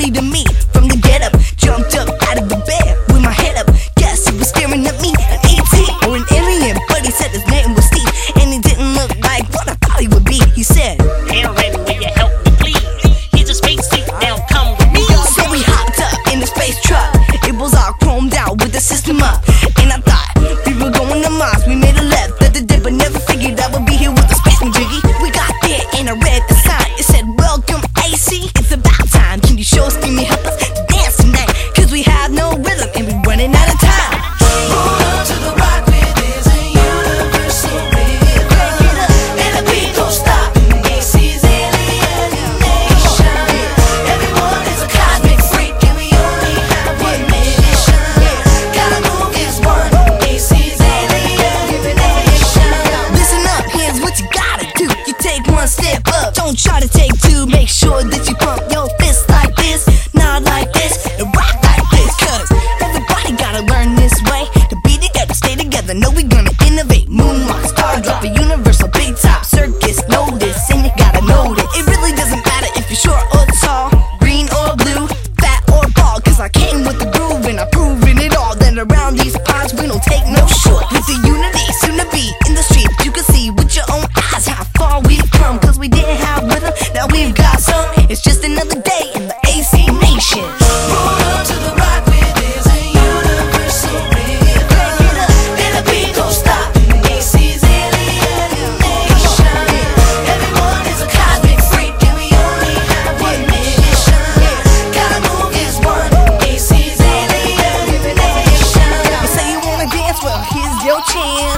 pretty to me. From the get up, jumped up out of the bed with my head up. Guess he was staring at me, an ET or an alien, but he said his name was Steve, and he didn't look like what I thought he would be. He said, "Hey, Randy, will you help me please? Here's a space seat, now come with me." So we hopped up in the space truck. It was all chromed out with the system up, and I thought we were going to Mars. We made a left at the day, but never figured I would be here with the space jiggy. We got there and I read the sign. It said, "Welcome AC, it's about time. Can you show us, can you help us to dance tonight? Cause we have no rhythm and we're running out of time." Roll up to the rock where there's a universal rhythm, and the beat don't stop. AC's alien nation. Everyone is a cosmic freak, and we only have one mission. Gotta move as one. AC's alien nation. Listen up, here's what you gotta do. You take one step up, don't try to take two. Make sure that you pump your fist like this, nod like this, and rock like this. Cause everybody gotta learn this way. To be together, stay together, know we gonna innovate. Moonwalk, star drop, a universal big top circus. Know this, and you gotta know this. It really doesn't matter if you're short or tall, green or blue, fat or bald. Cause I came with the groove and I'm proving it all. Then around these parts we don't take no short. With the unity soon to be in the street, you can see with your own eyes how far we've come. Cause we didn't have rhythm, now we've got some. It's just another day in the AC Nation. Roll up to the rock where there's a universal rhythm, and the beat don't stop. AC's alien nation. Everyone is a cosmic freak, and we only have one mission. Gotta move as one. AC's alien nation. You say you wanna dance, well here's your chance.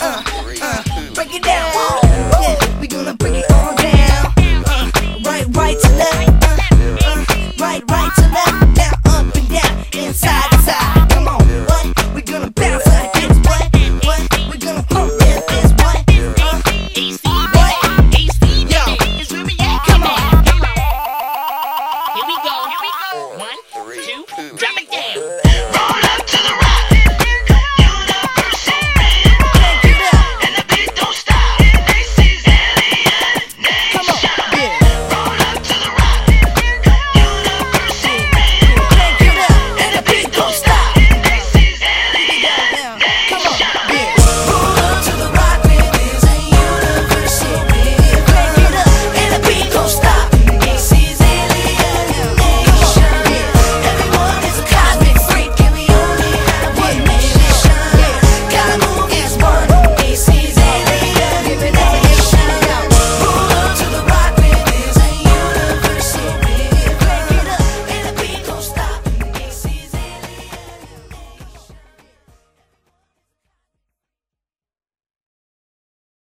Break it down. Yeah, we gonna break it all down. Right to left. Right to left. Down, up and down, inside to side. Come on, what? We gonna bounce like this. What? We gonna pump like this. What? AC, AC, Yo, is where we at. come on. Here we go. 1, 2, drop it down.